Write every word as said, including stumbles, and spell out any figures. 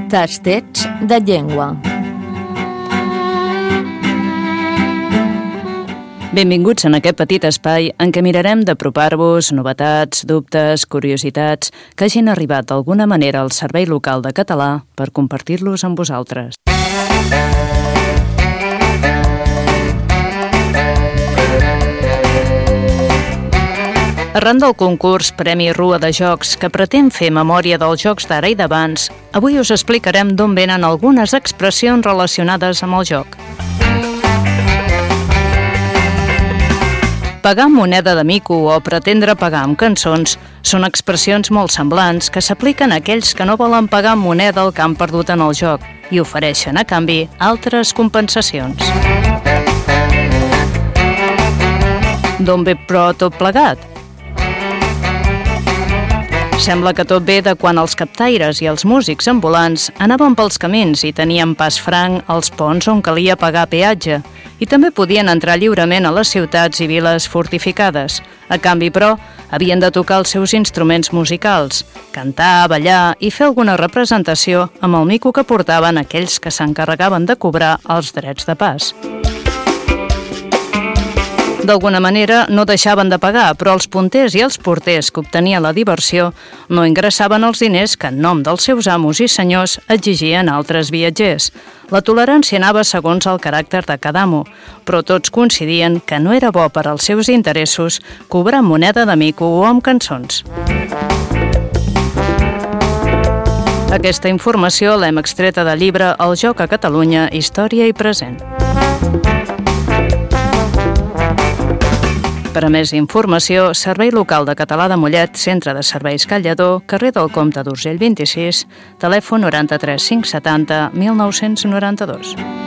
Tastets de llengua. Benvinguts en aquest petit espai en què mirarem d'apropar-vos novetats, dubtes, curiositats que hagin arribat d'alguna manera al Servei Local de Català per compartir-los amb vosaltres. Arran del concurs Premi Rua de Jocs, que pretén fer memòria dels jocs d'ara i d'abans, avui us explicarem d'on venen algunes expressions relacionades amb el joc. Pagar amb moneda de mico o pretendre pagar amb cançons són expressions molt semblants que s'apliquen a aquells que no volen pagar amb moneda el que han perdut en el joc i ofereixen, a canvi, altres compensacions. D'on ve, però, tot plegat? Sembla que tot ve de quan els captaires i els músics ambulants anaven pels camins i tenien pas franc als ponts on calia pagar peatge i també podien entrar lliurement a les ciutats i viles fortificades. A canvi, però, havien de tocar els seus instruments musicals, cantar, ballar i fer alguna representació amb el mico que portaven aquells que s'encarregaven de cobrar els drets de pas. D'alguna manera no deixaven de pagar, però els punters i els porters que obtenien la diversió no ingressaven els diners que en nom dels seus amos i senyors exigien altres viatgers. La tolerància anava segons el caràcter de cada amo, però tots coincidien que no era bo per als seus interessos cobrar moneda de mico o amb cançons. Aquesta informació l'hem extreta del llibre El joc a Catalunya, història i present. Per a més informació, Servei Local de Català de Mollet, Centre de Serveis Call Lledó, carrer del Comte d'Urgell vint-i-sis, telèfon noranta-tres cinc setanta mil nou-cents noranta-dos.